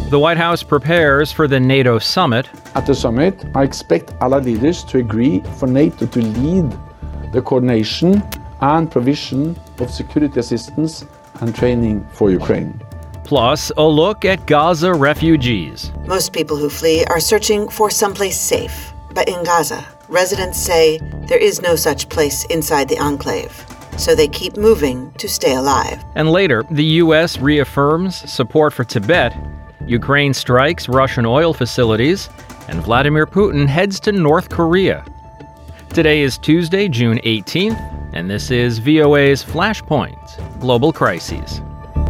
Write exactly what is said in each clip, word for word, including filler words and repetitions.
The White House prepares for the NATO summit. At the summit, I expect allied leaders to agree for NATO to lead the coordination and provision of security assistance and training for Ukraine. Plus, a look at Gaza refugees. Most people who flee are searching for someplace safe. But in Gaza, residents say there is no such place inside the enclave. So they keep moving to stay alive. And later, the U S reaffirms support for Tibet. Ukraine strikes Russian oil facilities, and Vladimir Putin heads to North Korea. Today is Tuesday, June eighteenth, and this is V O A's Flashpoint, Global Crises.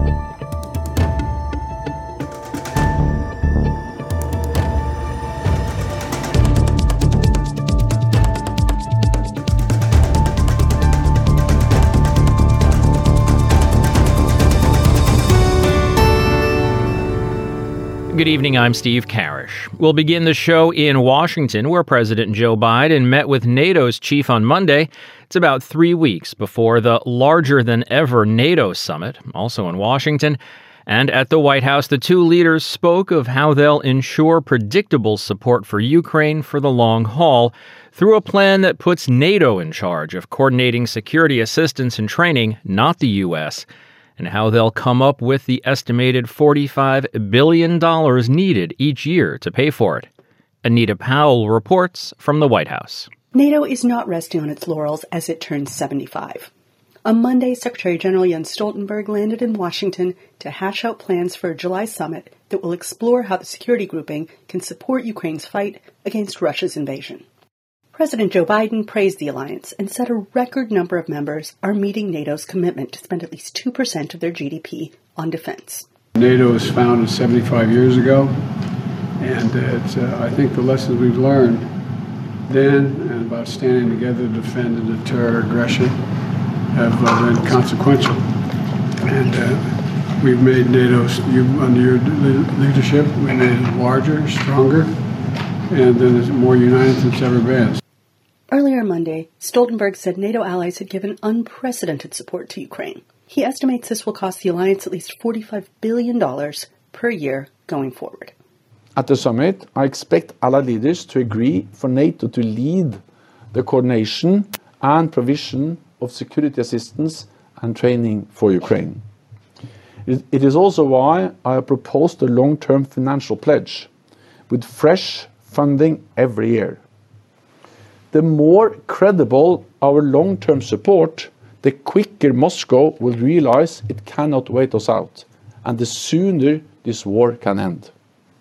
Good evening, I'm Steve Karish. We'll begin the show in Washington, where President Joe Biden met with NATO's chief on Monday. It's about three weeks before the larger-than-ever NATO summit, also in Washington. And at the White House, the two leaders spoke of how they'll ensure predictable support for Ukraine for the long haul through a plan that puts NATO in charge of coordinating security assistance and training, not the U S, and how they'll come up with the estimated forty-five billion dollars needed each year to pay for it. Anita Powell reports from the White House. NATO is not resting on its laurels as it turns seventy-five. On Monday, Secretary General Jens Stoltenberg landed in Washington to hash out plans for a July summit that will explore how the security grouping can support Ukraine's fight against Russia's invasion. President Joe Biden praised the alliance and said a record number of members are meeting NATO's commitment to spend at least two percent of their G D P on defense. NATO was founded seventy-five years ago, and it's, uh, I think the lessons we've learned then and about standing together to defend and deter aggression have uh, been consequential. And uh, we've made NATO, you, under your leadership, we made it larger, stronger, and then it's more united than it's ever been. Earlier Monday, Stoltenberg said NATO allies had given unprecedented support to Ukraine. He estimates this will cost the alliance at least forty-five billion dollars per year going forward. At the summit, I expect allied leaders to agree for NATO to lead the coordination and provision of security assistance and training for Ukraine. It is also why I have proposed a long-term financial pledge with fresh funding every year. The more credible our long-term support, the quicker Moscow will realize it cannot wait us out, and the sooner this war can end.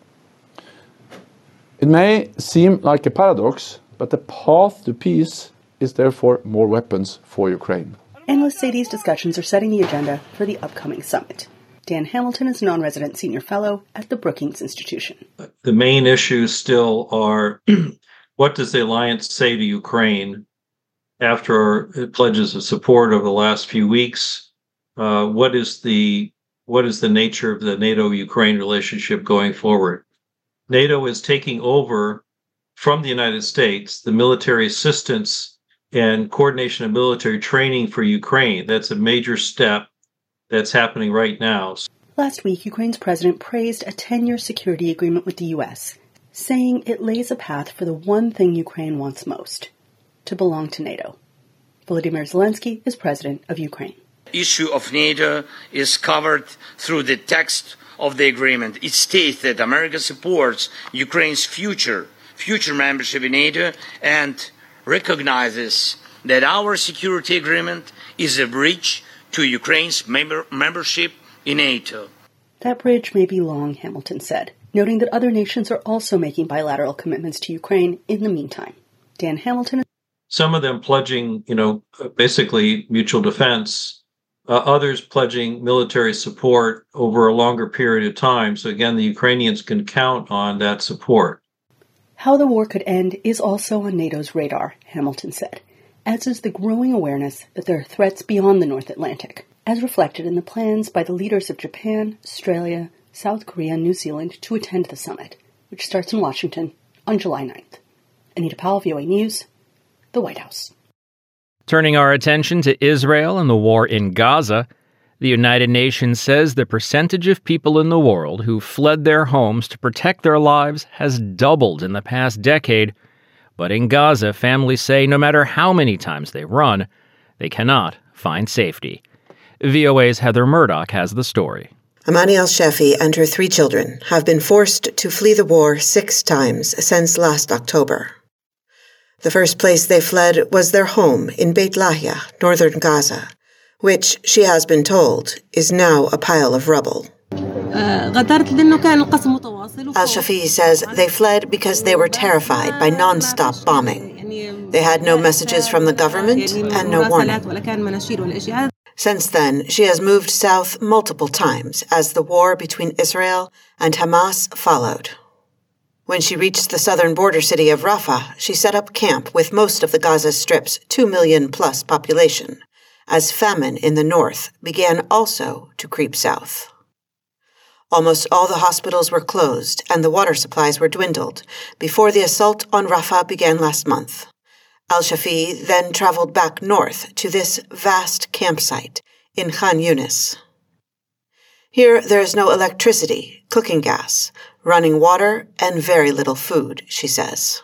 It may seem like a paradox, but the path to peace is therefore more weapons for Ukraine. Analysts say these discussions are setting the agenda for the upcoming summit. Dan Hamilton is a non-resident senior fellow at the Brookings Institution. The main issues still are what does the alliance say to Ukraine after it pledges of support over the last few weeks? Uh, what is the what is the nature of the NATO-Ukraine relationship going forward? NATO is taking over from the United States the military assistance and coordination of military training for Ukraine. That's a major step that's happening right now. Last week, Ukraine's president praised a ten-year security agreement with the U S, saying it lays a path for the one thing Ukraine wants most, to belong to NATO. Volodymyr Zelensky is president of Ukraine. The issue of NATO is covered through the text of the agreement. It states that America supports Ukraine's future, future membership in NATO and recognizes that our security agreement is a bridge to Ukraine's member- membership in NATO. That bridge may be long, Hamilton said, noting that other nations are also making bilateral commitments to Ukraine in the meantime. Dan Hamilton. Some of them pledging, you know, basically mutual defense, uh, others pledging military support over a longer period of time. So again, the Ukrainians can count on that support. How the war could end is also on NATO's radar, Hamilton said, as is the growing awareness that there are threats beyond the North Atlantic, as reflected in the plans by the leaders of Japan, Australia, South Korea, and New Zealand to attend the summit, which starts in Washington on July ninth. Anita Powell, V O A News, the White House. Turning our attention to Israel and the war in Gaza, The United Nations says the percentage of people in the world who fled their homes to protect their lives has doubled in the past decade. But in Gaza, families say no matter how many times they run, they cannot find safety. V O A's Heather Murdoch has the story. Amani al-Shafi and her three children have been forced to flee the war six times since last October. The first place they fled was their home in Beit Lahia, northern Gaza, which, she has been told, is now a pile of rubble. Al-Shafi says they fled because they were terrified by non-stop bombing. They had no messages from the government and no warning. Since then, she has moved south multiple times as the war between Israel and Hamas followed. When she reached the southern border city of Rafah, she set up camp with most of the Gaza Strip's two million plus population, as famine in the north began also to creep south. Almost all the hospitals were closed and the water supplies were dwindled before the assault on Rafah began last month. Al-Shafi then traveled back north to this vast campsite in Khan Yunis. Here there is no electricity, cooking gas, running water, and very little food, she says.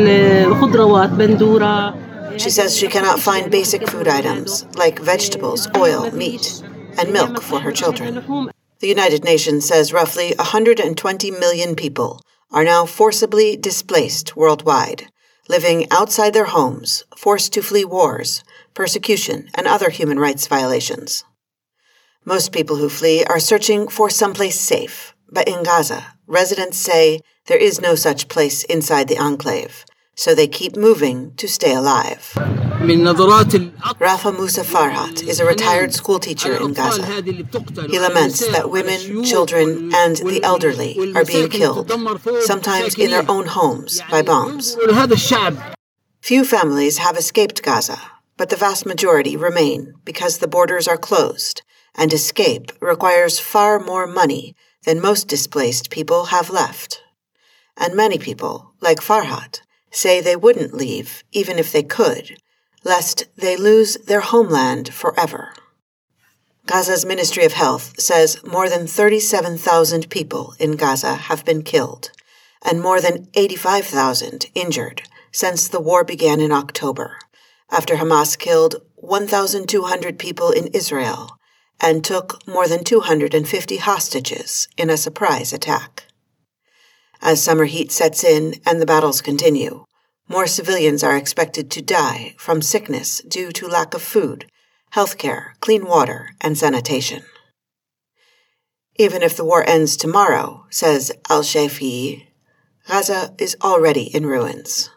She says she cannot find basic food items like vegetables, oil, meat, and milk for her children. The United Nations says roughly one hundred twenty million people are now forcibly displaced worldwide, living outside their homes, forced to flee wars, persecution, and other human rights violations. Most people who flee are searching for someplace safe, but in Gaza, residents say there is no such place inside the enclave, so they keep moving to stay alive. Rafa Musa Farhat is a retired schoolteacher in Gaza. He laments that women, children, and the elderly are being killed, sometimes in their own homes, by bombs. Few families have escaped Gaza, but the vast majority remain because the borders are closed, and escape requires far more money than most displaced people have left. And many people, like Farhat, say they wouldn't leave even if they could, lest they lose their homeland forever. Gaza's Ministry of Health says more than thirty-seven thousand people in Gaza have been killed, and more than eighty-five thousand injured since the war began in October, after Hamas killed one thousand two hundred people in Israel and took more than two hundred fifty hostages in a surprise attack. As summer heat sets in and the battles continue, more civilians are expected to die from sickness due to lack of food, healthcare, clean water, and sanitation. Even if the war ends tomorrow, says Al-Shafi, Gaza is already in ruins.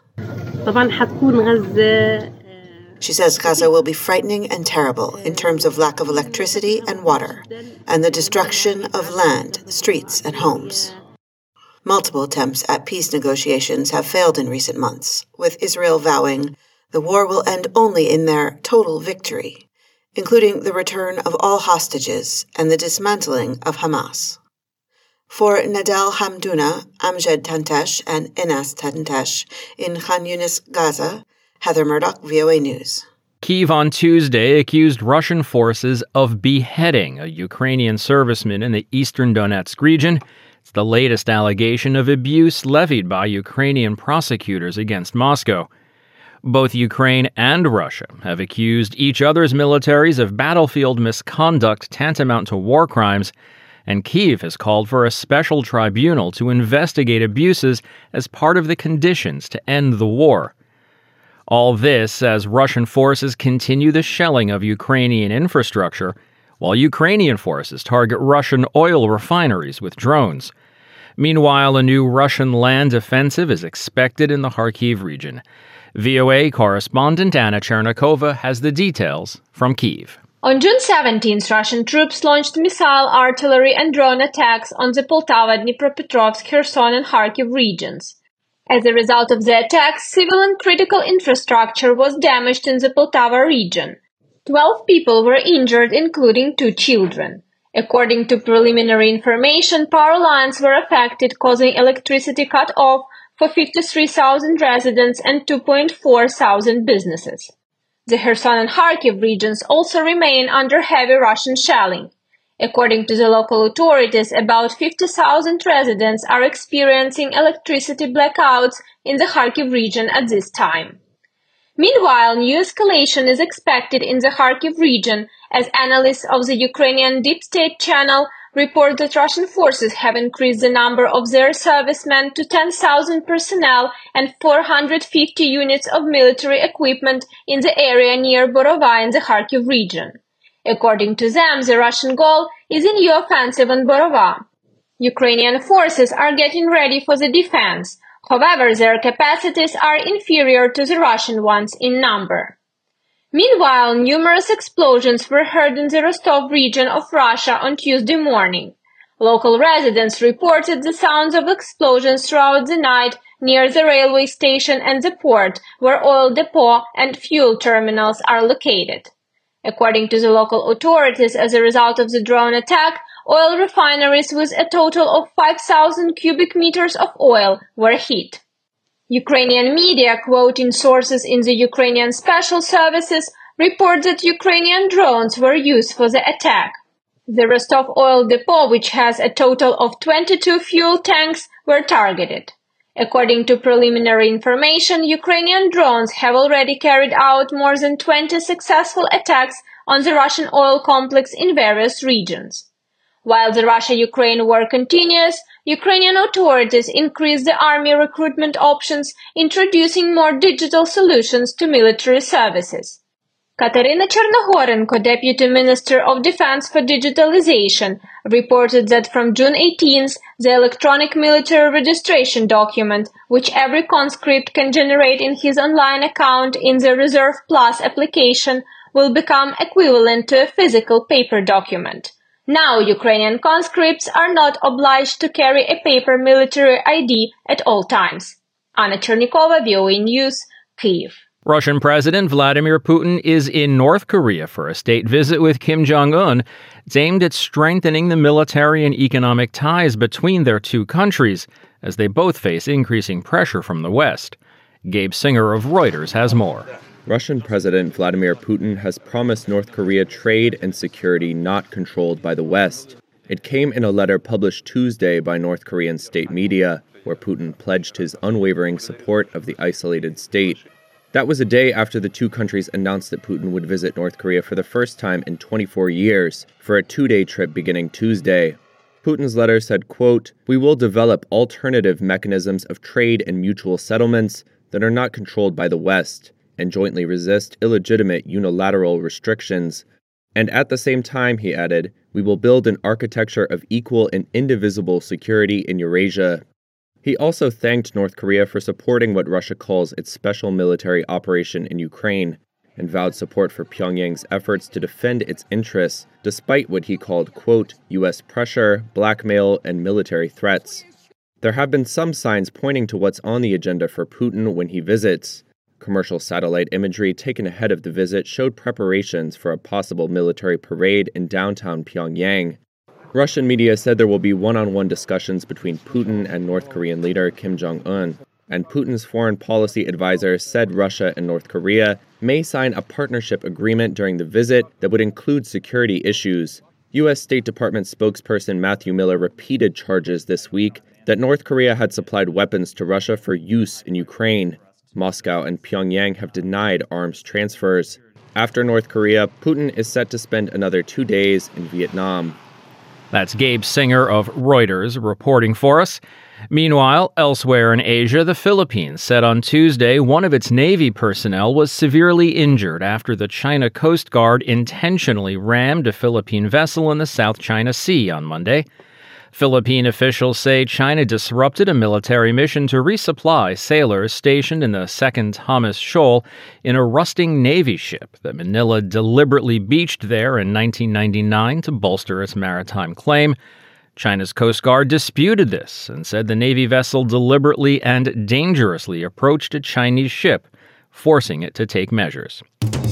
She says Gaza will be frightening and terrible in terms of lack of electricity and water, and the destruction of land, streets, and homes. Multiple attempts at peace negotiations have failed in recent months, with Israel vowing the war will end only in their total victory, including the return of all hostages and the dismantling of Hamas. For Nadal Hamdouna, Amjad Tantesh, and Enas Tantesh in Khan Yunis, Gaza, Heather Murdoch, V O A News. Kyiv on Tuesday accused Russian forces of beheading a Ukrainian serviceman in the eastern Donetsk region. It's the latest allegation of abuse levied by Ukrainian prosecutors against Moscow. Both Ukraine and Russia have accused each other's militaries of battlefield misconduct tantamount to war crimes, and Kyiv has called for a special tribunal to investigate abuses as part of the conditions to end the war. All this as Russian forces continue the shelling of Ukrainian infrastructure, while Ukrainian forces target Russian oil refineries with drones. Meanwhile, a new Russian land offensive is expected in the Kharkiv region. V O A correspondent Anna Chernikova has the details from Kyiv. On June seventeenth, Russian troops launched missile, artillery, and drone attacks on the Poltava, Dnipropetrovsk, Kherson, and Kharkiv regions. As a result of the attacks, civil and critical infrastructure was damaged in the Poltava region. Twelve people were injured, including two children. According to preliminary information, power lines were affected, causing electricity cut off for fifty-three thousand residents and two point four thousand businesses. The Kherson and Kharkiv regions also remain under heavy Russian shelling. According to the local authorities, about fifty thousand residents are experiencing electricity blackouts in the Kharkiv region at this time. Meanwhile, new escalation is expected in the Kharkiv region as analysts of the Ukrainian Deep State channel report that Russian forces have increased the number of their servicemen to ten thousand personnel and four hundred fifty units of military equipment in the area near Borova in the Kharkiv region. According to them, the Russian goal is a new offensive on Borova. Ukrainian forces are getting ready for the defense. However, their capacities are inferior to the Russian ones in number. Meanwhile, numerous explosions were heard in the Rostov region of Russia on Tuesday morning. Local residents reported the sounds of explosions throughout the night near the railway station and the port, where oil depot and fuel terminals are located. According to the local authorities, as a result of the drone attack, oil refineries with a total of five thousand cubic meters of oil were hit. Ukrainian media, quoting sources in the Ukrainian Special Services, report that Ukrainian drones were used for the attack. The Rostov oil depot, which has a total of twenty-two fuel tanks, were targeted. According to preliminary information, Ukrainian drones have already carried out more than twenty successful attacks on the Russian oil complex in various regions. While the Russia-Ukraine war continues, Ukrainian authorities increase the army recruitment options, introducing more digital solutions to military services. Katerina Chernohorenko, Deputy Minister of Defense for Digitalization, reported that from June eighteenth, the electronic military registration document, which every conscript can generate in his online account in the Reserve Plus application, will become equivalent to a physical paper document. Now, Ukrainian conscripts are not obliged to carry a paper military I D at all times. Anna Chernikova, V O A News, Kyiv. Russian President Vladimir Putin is in North Korea for a state visit with Kim Jong-un. It's aimed at strengthening the military and economic ties between their two countries as they both face increasing pressure from the West. Gabe Singer of Reuters has more. Russian President Vladimir Putin has promised North Korea trade and security not controlled by the West. It came in a letter published Tuesday by North Korean state media, where Putin pledged his unwavering support of the isolated state. That was a day after the two countries announced that Putin would visit North Korea for the first time in twenty-four years for a two-day trip beginning Tuesday. Putin's letter said, quote, "We will develop alternative mechanisms of trade and mutual settlements that are not controlled by the West, and jointly resist illegitimate unilateral restrictions. And at the same time," he added, "we will build an architecture of equal and indivisible security in Eurasia." He also thanked North Korea for supporting what Russia calls its special military operation in Ukraine, and vowed support for Pyongyang's efforts to defend its interests, despite what he called, quote, U S pressure, blackmail, and military threats. There have been some signs pointing to what's on the agenda for Putin when he visits. Commercial satellite imagery taken ahead of the visit showed preparations for a possible military parade in downtown Pyongyang. Russian media said there will be one-on-one discussions between Putin and North Korean leader Kim Jong-un, and Putin's foreign policy advisor said Russia and North Korea may sign a partnership agreement during the visit that would include security issues. U S State Department spokesperson Matthew Miller repeated charges this week that North Korea had supplied weapons to Russia for use in Ukraine. Moscow and Pyongyang have denied arms transfers. After North Korea, Putin is set to spend another two days in Vietnam. That's Gabe Singer of Reuters reporting for us. Meanwhile, elsewhere in Asia, the Philippines said on Tuesday one of its Navy personnel was severely injured after the China Coast Guard intentionally rammed a Philippine vessel in the South China Sea on Monday. Philippine officials say China disrupted a military mission to resupply sailors stationed in the Second Thomas Shoal in a rusting Navy ship that Manila deliberately beached there in nineteen ninety-nine to bolster its maritime claim. China's Coast Guard disputed this and said the Navy vessel deliberately and dangerously approached a Chinese ship, forcing it to take measures.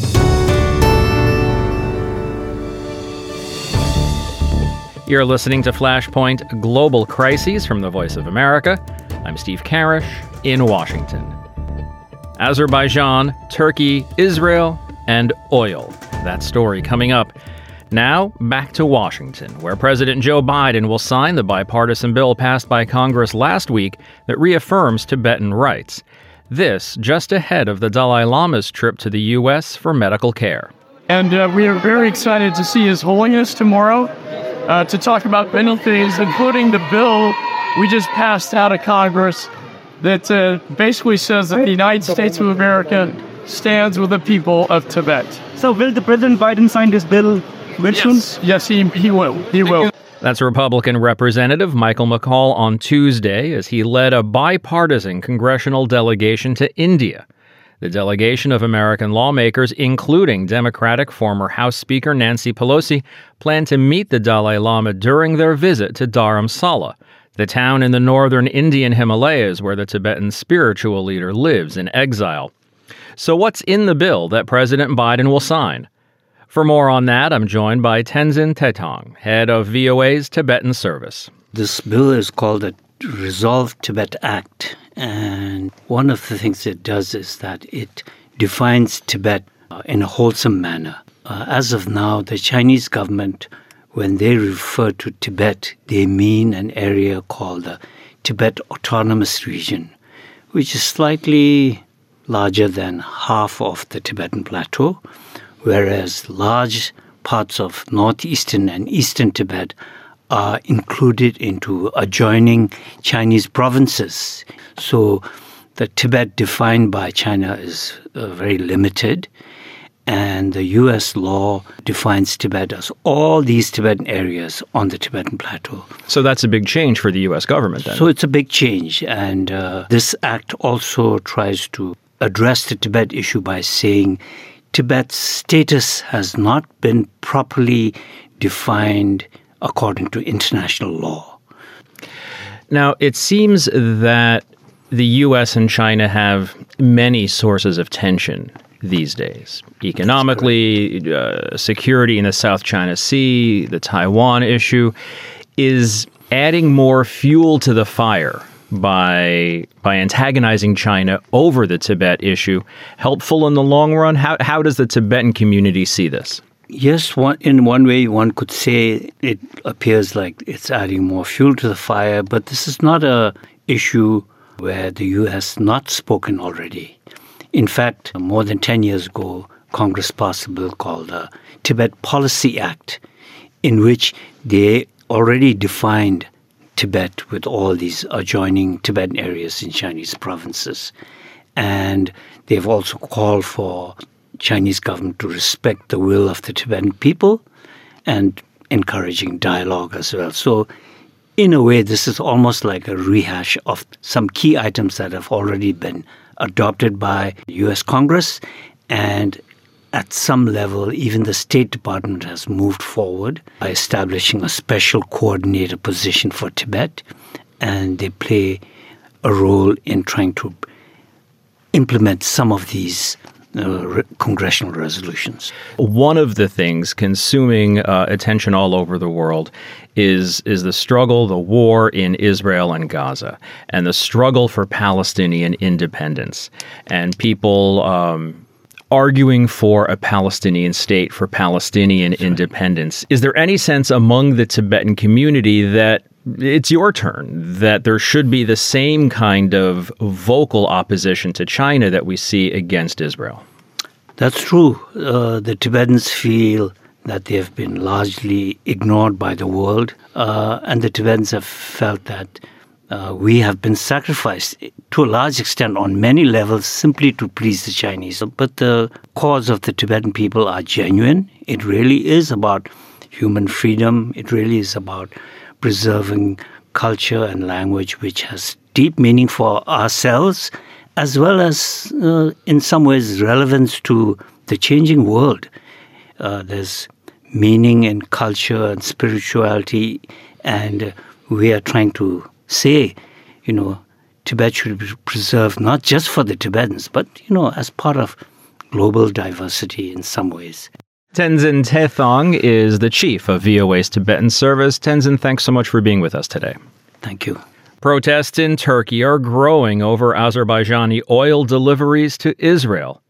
You're listening to Flashpoint Global Crises from the Voice of America. I'm Steve Karish in Washington. Azerbaijan, Turkey, Israel, and oil. That story coming up. Now, back to Washington, where President Joe Biden will sign the bipartisan bill passed by Congress last week that reaffirms Tibetan rights. This just ahead of the Dalai Lama's trip to the U S for medical care. And uh, we are very excited to see His Holiness tomorrow uh, to talk about many things, including the bill we just passed out of Congress that uh, basically says that the United States of America stands with the people of Tibet. So will the President Biden sign this bill very soon? Yes, yes he, he will. He will. That's Republican Representative Michael McCaul on Tuesday as he led a bipartisan congressional delegation to India. The delegation of American lawmakers, including Democratic former House Speaker Nancy Pelosi, plan to meet the Dalai Lama during their visit to Dharamsala, the town in the northern Indian Himalayas where the Tibetan spiritual leader lives in exile. So what's in the bill that President Biden will sign? For more on that, I'm joined by Tenzin Tetong, head of V O A's Tibetan service. This bill is called the Resolve Tibet Act, and one of the things it does is that it defines Tibet uh, in a wholesome manner. Uh, as of now, the Chinese government, when they refer to Tibet, they mean an area called the Tibet Autonomous Region, which is slightly larger than half of the Tibetan Plateau, whereas large parts of northeastern and eastern Tibet are included into adjoining Chinese provinces. So the Tibet defined by China is uh, very limited, and the U S law defines Tibet as all these Tibetan areas on the Tibetan Plateau. So that's a big change for the U S government then? So it's a big change, and uh, this act also tries to address the Tibet issue by saying Tibet's status has not been properly defined according to international law. Now, it seems that the U S and China have many sources of tension these days. Economically, uh, security in the South China Sea, the Taiwan issue. Is adding more fuel to the fire by by antagonizing China over the Tibet issue helpful in the long run? How how does the Tibetan community see this? Yes, one, in one way one could say it appears like it's adding more fuel to the fire, but this is not a issue where the U S has not spoken already. In fact, more than ten years ago, Congress passed a bill called the Tibet Policy Act, in which they already defined Tibet with all these adjoining Tibetan areas in Chinese provinces. And they've also called for Chinese government to respect the will of the Tibetan people and encouraging dialogue as well. So in a way, this is almost like a rehash of some key items that have already been adopted by U S Congress, and at some level, even the State Department has moved forward by establishing a special coordinator position for Tibet, and they play a role in trying to implement some of these uh, re- congressional resolutions. One of the things consuming uh, attention all over the world is is the struggle, the war in Israel and Gaza, and the struggle for Palestinian independence, and people um, arguing for a Palestinian state, for Palestinian That's independence. Right. Is there any sense among the Tibetan community that it's your turn, that there should be the same kind of vocal opposition to China that we see against Israel? That's true. Uh, the Tibetans feel that they have been largely ignored by the world, uh, and the Tibetans have felt that uh, we have been sacrificed to a large extent on many levels simply to please the Chinese. But the cause of the Tibetan people are genuine. It really is about human freedom. It really is about preserving culture and language, which has deep meaning for ourselves, as well as, uh, in some ways, relevance to the changing world. Uh, there's meaning in culture and spirituality, and uh, we are trying to say, you know, Tibet should be preserved not just for the Tibetans, but, you know, as part of global diversity in some ways. Tenzin Tetong is the chief of V O A's Tibetan service. Tenzin, thanks so much for being with us today. Thank you. Protests in Turkey are growing over Azerbaijani oil deliveries to Israel.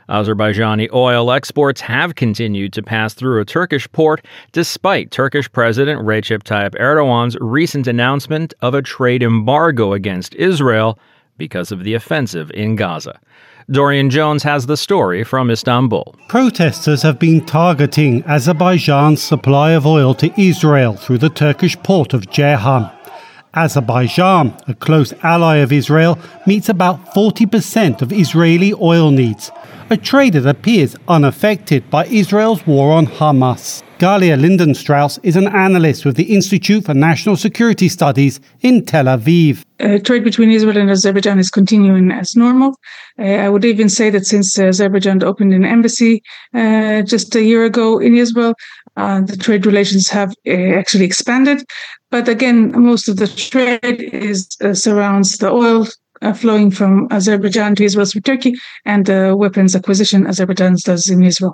Azerbaijani oil exports have continued to pass through a Turkish port despite Turkish President Recep Tayyip Erdogan's recent announcement of a trade embargo against Israel because of the offensive in Gaza. Dorian Jones has the story from Istanbul. Protesters have been targeting Azerbaijan's supply of oil to Israel through the Turkish port of Ceyhan. Azerbaijan, a close ally of Israel, meets about forty percent of Israeli oil needs, a trade that appears unaffected by Israel's war on Hamas. Galia Lindenstrauss is an analyst with the Institute for National Security Studies in Tel Aviv. Uh, trade between Israel and Azerbaijan is continuing as normal. Uh, I would even say that since uh, Azerbaijan opened an embassy uh, just a year ago in Israel, uh, the trade relations have uh, actually expanded. But again, most of the trade is uh, surrounds the oil uh, flowing from Azerbaijan to Israel through Turkey and the uh, weapons acquisition Azerbaijan does in Israel.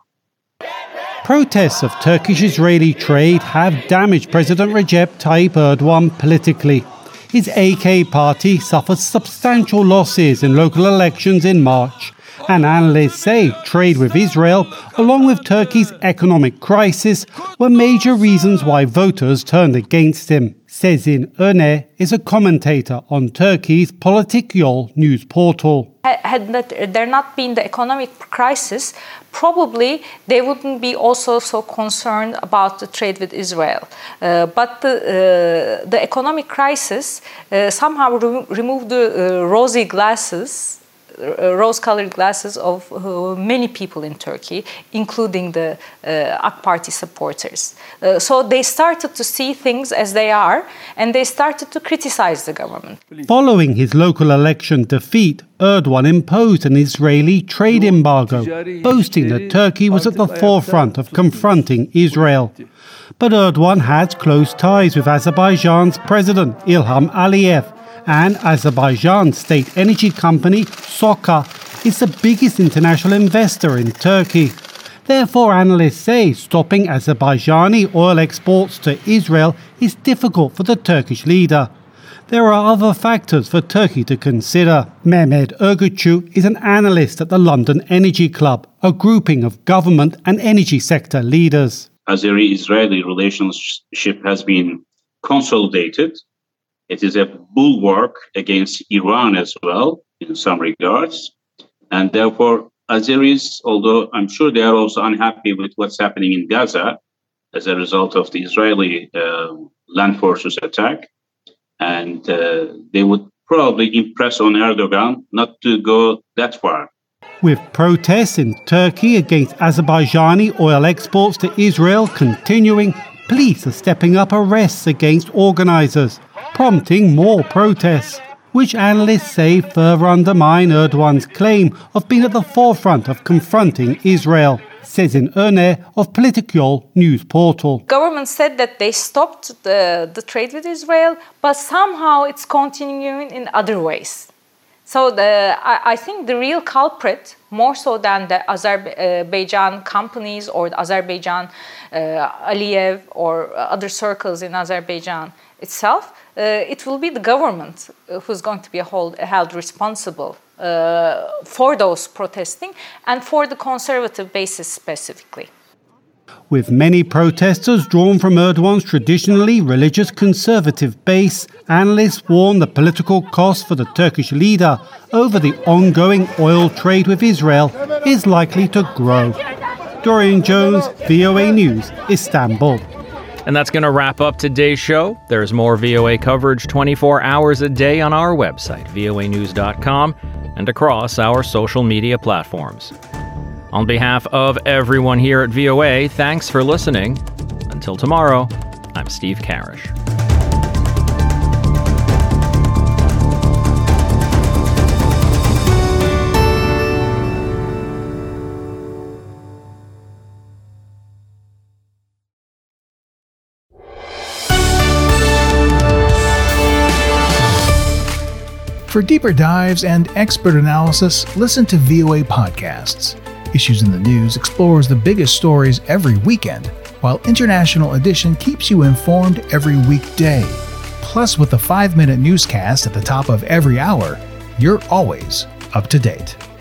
Protests of Turkish-Israeli trade have damaged President Recep Tayyip Erdogan politically. His A K party suffered substantial losses in local elections in March, and analysts say trade with Israel, along with Turkey's economic crisis, were major reasons why voters turned against him. Sezin Öner is a commentator on Turkey's Politikyol news portal. Had there not been the economic crisis, probably they wouldn't be also so concerned about the trade with Israel. Uh, but the, uh, the economic crisis uh, somehow re- removed the uh, rosy glasses, uh, rose-colored glasses of uh, many people in Turkey, including the uh, A K Party supporters. Uh, so they started to see things as they are, and they started to criticize the government. Following his local election defeat, Erdogan imposed an Israeli trade embargo, boasting that Turkey was at the forefront of confronting Israel. But Erdogan has close ties with Azerbaijan's President Ilham Aliyev, and Azerbaijan's state energy company Soca is the biggest international investor in Turkey. Therefore, analysts say stopping Azerbaijani oil exports to Israel is difficult for the Turkish leader. There are other factors for Turkey to consider. Mehmet Ergüçü is an analyst at the London Energy Club, a grouping of government and energy sector leaders. Azeri-Israeli relationship has been consolidated. It is a bulwark against Iran as well, in some regards. And therefore, Azeris, although I'm sure they are also unhappy with what's happening in Gaza as a result of the Israeli uh, land forces attack, and uh, they would probably impress on Erdogan not to go that far. With protests in Turkey against Azerbaijani oil exports to Israel continuing, police are stepping up arrests against organizers, prompting more protests, which analysts say further undermine Erdogan's claim of being at the forefront of confronting Israel. Sezin Öner of Politikyol news portal. Government said that they stopped the, the trade with Israel, but somehow it's continuing in other ways. So the, I, I think the real culprit, more so than the Azerbaijan companies or the Azerbaijan uh, Aliyev or other circles in Azerbaijan itself, uh, it will be the government who's going to be hold, held responsible uh, for those protesting and for the conservative basis specifically. With many protesters drawn from Erdogan's traditionally religious conservative base, analysts warn the political cost for the Turkish leader over the ongoing oil trade with Israel is likely to grow. Dorian Jones, V O A News, Istanbul. And that's going to wrap up today's show. There's more V O A coverage twenty-four hours a day on our website, V O A news dot com, and across our social media platforms. On behalf of everyone here at V O A, thanks for listening. Until tomorrow, I'm Steve Karish. For deeper dives and expert analysis, listen to V O A podcasts. Issues in the News explores the biggest stories every weekend, while International Edition keeps you informed every weekday. Plus, with a five-minute newscast at the top of every hour, you're always up to date.